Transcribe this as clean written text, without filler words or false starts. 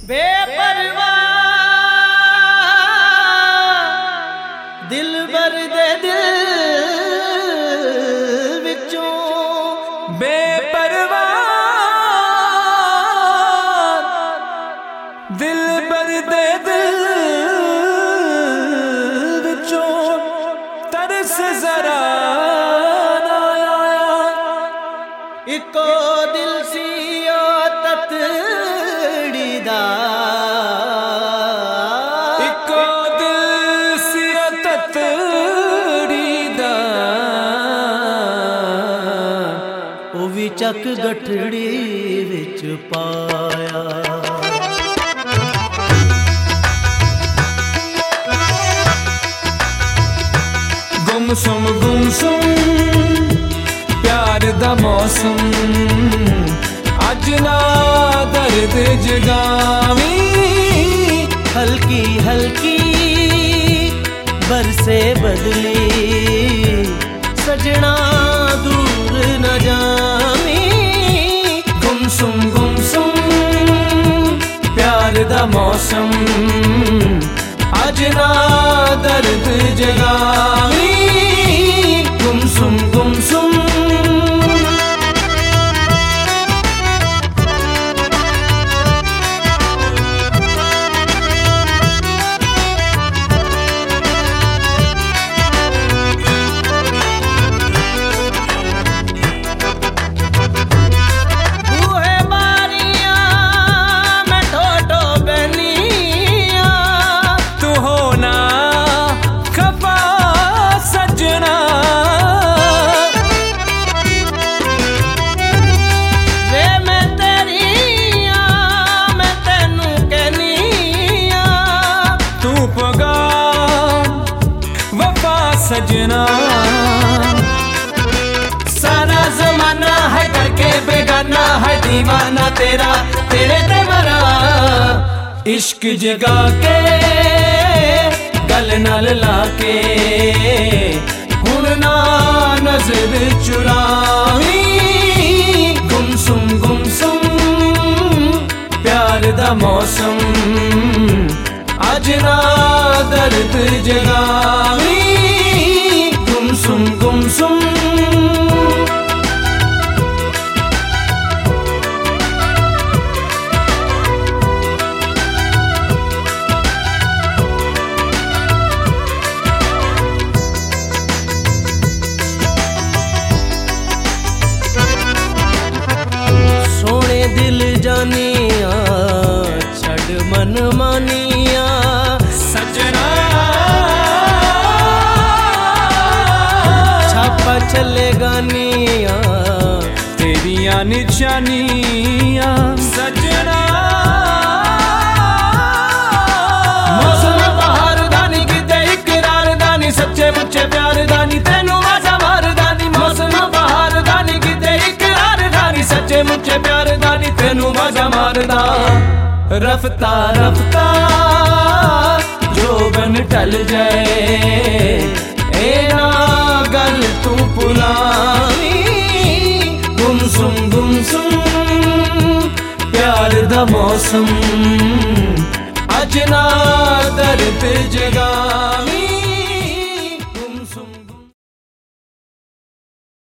बेपरवाह दिलबर दे दिल विचों बेपरवाह दिलबर दे दिल विचों तरस जरा ना आया। इको दिल सी ततड़ी दा इको दिल सी ततड़ी दा ओ भी चक गठड़ी विच पाया। गुमसुम प्यार दा मौसम अज ना दर्द जगावी। हल्की हल्की बरसे बदली सजना दूर न जावी। गुमसुम प्यार दा मौसम अज ना दर्द जगावी। गुमसुम सजना। सारा जमाना है करके बेगाना है दीवाना तेरा तेरे ते मरा। इश्क जगा के गल नाल लाके हुण ना नजर चुरावी। गुमसुम प्यार दा मौसम अज ना दर्द जगावी। गुमसुम सोने दिल जानिया छड़ मन मानिया सजना। छापा चले गानिया तेरिया निशानिया सजना। मौसम बहार दानी किते इकरार दानी सच्चे मुच्चे प्यार दानी तेनू आजा मार दानी। मौसम बहार दानी किते इकरार दानी सच्चे मुच्चे प्यार दानी तेनू आजा मार दा। रफ्ता रफ्ता जो बन टल जाए ए ना गल तू पुलावी। गुमसुम प्यार दा मौसम अज ना दर्द जगावी।